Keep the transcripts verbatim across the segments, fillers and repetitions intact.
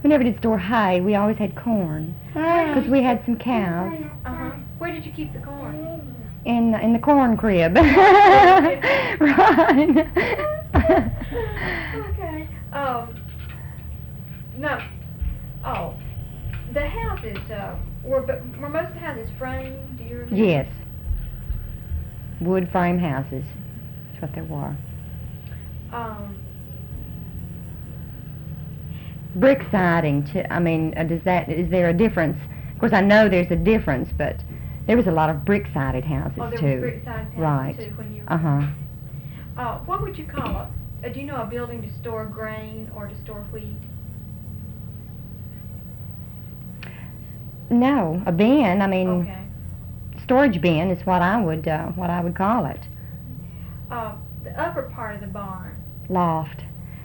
we never did store hay. We always had corn because we had some cows Uh-huh. Where did you keep the corn? in in the corn crib. Right. Right. Okay. Um, no. Oh, the houses, uh, were, but were most of the houses framed? Do you remember? Yes. Wood frame houses. That's what they were. Um, Brick siding. Too. I mean, uh, does that is there a difference? Of course, I know there's a difference, but there was a lot of brick sided houses oh, there too. were brick sided houses Right. too when you were. Uh huh. Uh, what would you call it? Uh, do you know a building to store grain or to store wheat? No, a bin. I mean, Okay. storage bin is what I would uh, what I would call it. Uh, the upper part of the barn. Loft.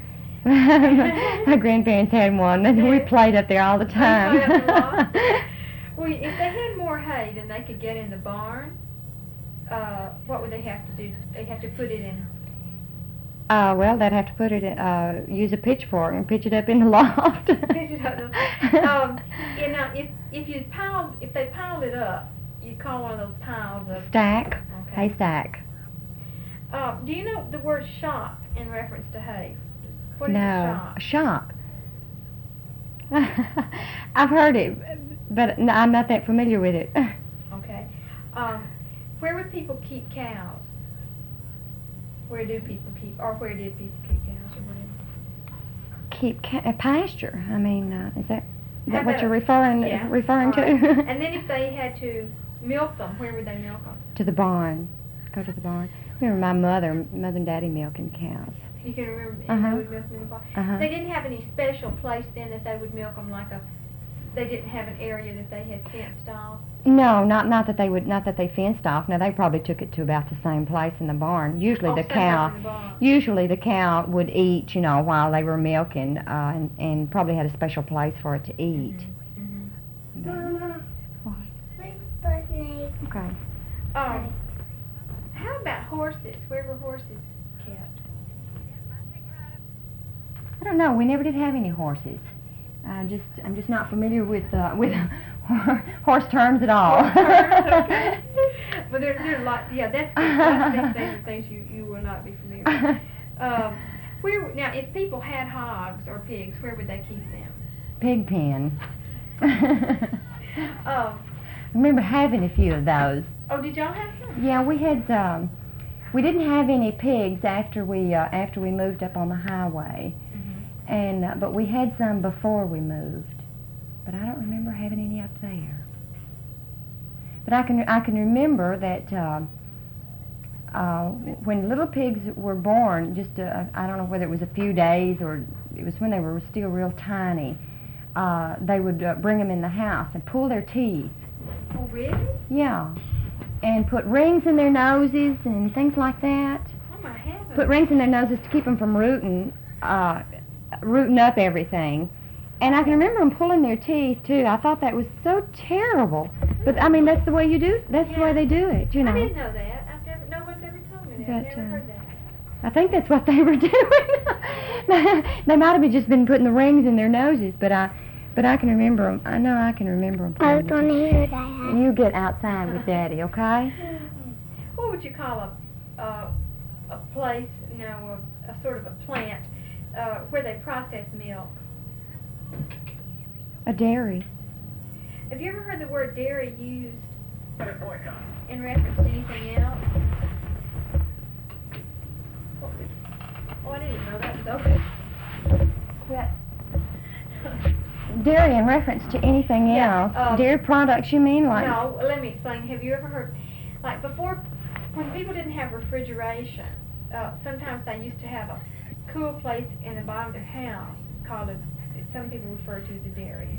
My grandparents had one, and we played up there all the time. played up the loft? Well, if they had more hay than they could get in the barn, uh, what would they have to do? They'd have to put it in. Uh, well, they'd have to put it in, uh, use a pitchfork and pitch it up in the loft. Pitch it up the- um, you know, if if you piled, if they piled it up, you'd call one of those piles of. Stack. Okay. Hay stack. Uh, do you know the word shop in reference to hay? What is a No. shop? A shop. I've heard it, but no, I'm not that familiar with it. Okay. Um, where would people keep cows? Where do people keep, or where did people keep cows, or whatever? Keep ca- a pasture. I mean, uh, is that is How that what about- you're referring Yeah. referring all right. to? And then if they had to milk them, where would they milk them? To the barn. Go to the barn. Remember my mother, mother and daddy milking cows. You can remember, and Uh-huh. they would milk them in the barn. Uh-huh. They didn't have any special place then that they would milk them, like a, they didn't have an area that they had fenced off. No, not not that they would not that they fenced off. Now they probably took it to about the same place in the barn. Usually Oh, the someplace cow, in the barn. usually the cow would eat, you know, while they were milking, uh, and and probably had a special place for it to eat. Mhm. Mama, What? where's Budney? Okay. Um, how about horses? Where were horses kept? I don't know. We never did have any horses. I just I'm just not familiar with uh, with horse terms at all. Okay. Well, there, there are a lot. Yeah, that's that's the things, are things you, you will not be familiar with. Um, where now, if people had hogs or pigs, where would they keep them? Pig pen. Um, I remember having a few of those. oh, did y'all have some? Yeah, we had. Um, we didn't have any pigs after we uh, after we moved up on the highway, Mm-hmm. and uh, but we had some before we moved. But I don't remember having any up there. But I can I can remember that uh, uh, when little pigs were born, just uh, I don't know whether it was a few days or it was when they were still real tiny. Uh, they would uh, bring them in the house and pull their teeth. Oh, really? Yeah, and put rings in their noses and things like that. Oh my heavens! Put rings in their noses to keep them from rooting, uh, rooting up everything. And I can remember them pulling their teeth too. I thought that was so terrible. But I mean, that's the way you do. That's the way Yeah. they do it, you know. I didn't know that. I've never. No one's ever told me that. I've But, never uh, heard that. I think that's what they were doing. They might have just been putting the rings in their noses, but I, but I can remember them. I know I can remember them. I don't hear that. You get outside with Daddy, okay? What would you call a uh, a place, you know, a, a sort of a plant uh, where they process milk? A dairy. Have you ever heard the word dairy used in reference to anything else? Oh, I didn't even know that was open. Yeah. Dairy in reference to anything Yeah, else. um, Dairy products, you mean? Like No, let me explain. Have you ever heard, like before, when people didn't have refrigeration, uh, sometimes they used to have a cool place in the bottom of their house called a, some people refer to as a dairy.